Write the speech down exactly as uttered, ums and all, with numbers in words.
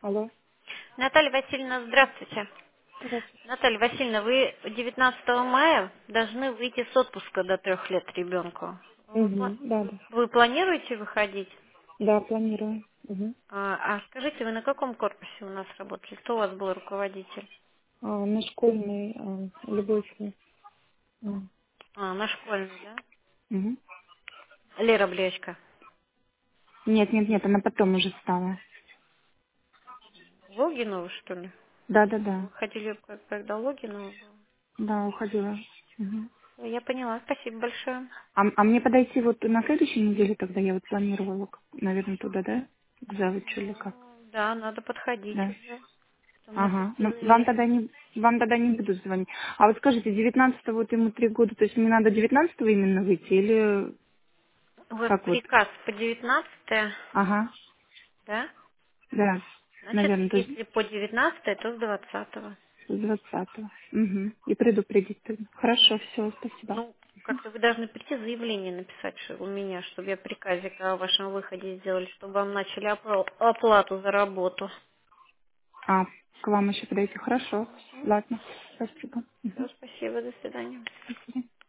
Алло. Наталья Васильевна, здравствуйте. Здравствуйте. Наталья Васильевна, вы девятнадцатого мая должны выйти с отпуска до трех лет ребенку. Вы, пла- Угу. Да, да. вы планируете выходить? Да, планирую. Угу. А, а скажите, вы на каком корпусе у нас работали? Кто у вас был руководитель? А, на школьной а, любовь. Угу. А, на школьной, да? Угу. Лера Блечка. Нет, нет, нет, она потом уже стала. Логинова, что ли? Да, да, Вы да. ходили, как- когда Логинова была? Да, уходила. Угу. Я поняла, спасибо большое. А, а мне подойти вот на следующей неделе, тогда я вот планировала, наверное, туда, да? К завучу или как? Ну, да, надо подходить Да. уже. У нас Ага. Ну, вам юбилей. тогда не вам тогда не будут звонить. А вот скажите, девятнадцатого вот ему три года, то есть мне надо девятнадцатого именно выйти или Вот как вот? приказ по девятнадцатое, Ага. да? Да. Значит, Наверное, то есть если по девятнадцатое, то с двадцатого. с двадцатого. Угу. И предупредить тогда. Хорошо, все, спасибо. Ну, как-то вы должны прийти заявление написать что у меня, чтобы я приказик о вашем выходе сделали, чтобы вам начали опла- оплату за работу. А, к вам еще подойти. Хорошо. Ладно. Спасибо. Все, спасибо, до свидания. Мгм.